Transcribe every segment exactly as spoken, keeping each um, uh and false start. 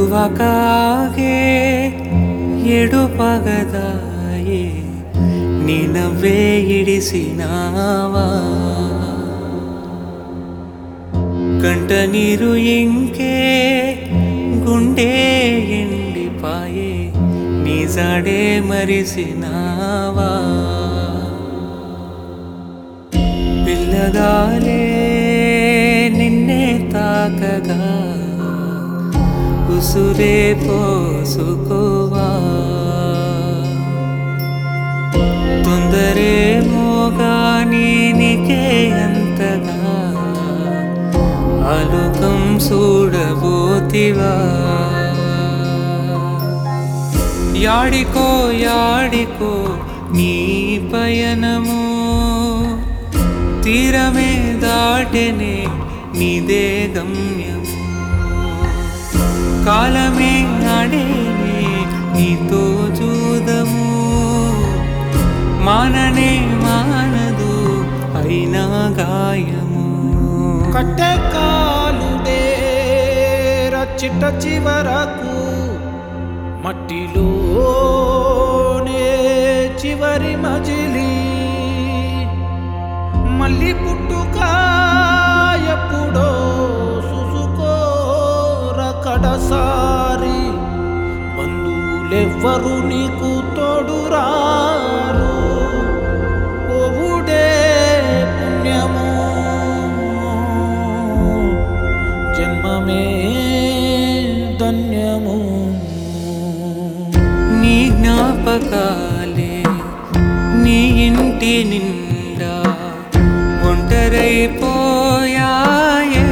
ಎಡುವಕಾಗೆ ಎಡುಪಗದಾಯೆ ನಿನವೇ ಇಡಿಸಿನಾವಾ ಕಂಟ ನೀರು ಇಂಕೆ ಗುಂಡೆ ಎಂಡಿಪಾಯೆ ನಿಜಾಡೆ ಮರಿಸಿನಾವಾ పిల్లగాలే నిన్నే తాకగా ఉసురే పోసుకోవా తొందరేమోగా నీకే అంతగా ఆలోకం చూడబోతివా యాడికో యాడికో నీ పయనము తీరమే దాటెనే నీదే గమ్యము కాలమే నాడేనే నీతో జూదము మాననే మానదు అయినా గాయము కట్టె కాలుదే రచ్చిట చివరకు మట్టిలోనే చివరి మజిలీ మళ్ళీ పుట్టుక ఎప్పుడో చూసుకోర కడసారి బంధువులెవ్వరు నీకు తోడురారు పోవుడే పుణ్యము జన్మమే ధన్యము నీ జ్ఞాపకాలే నీ ఇంటి నిండా ఒంటరైపోయాయే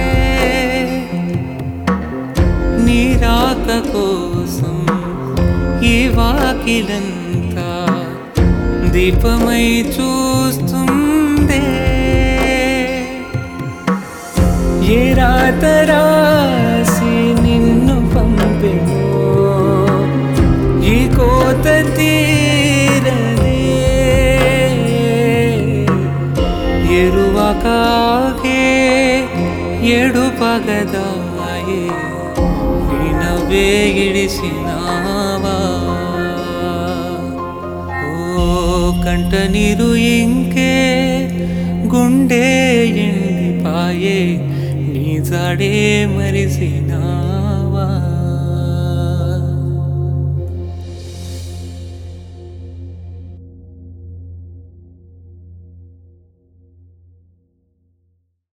నీ రాక కోసం ఈ వాకిలంతా దీపమై చూస్తుందే ఏ రాత రాసి నిన్ను పంపెనో ఈ కోత తీరదే ఎరువకాగే ఎడుపగదాయే నినవే ఇడిసినావా ఓ కంట నీరు ఇంకే గుండె ఎండిపాయే నీ జాడే మరిసిన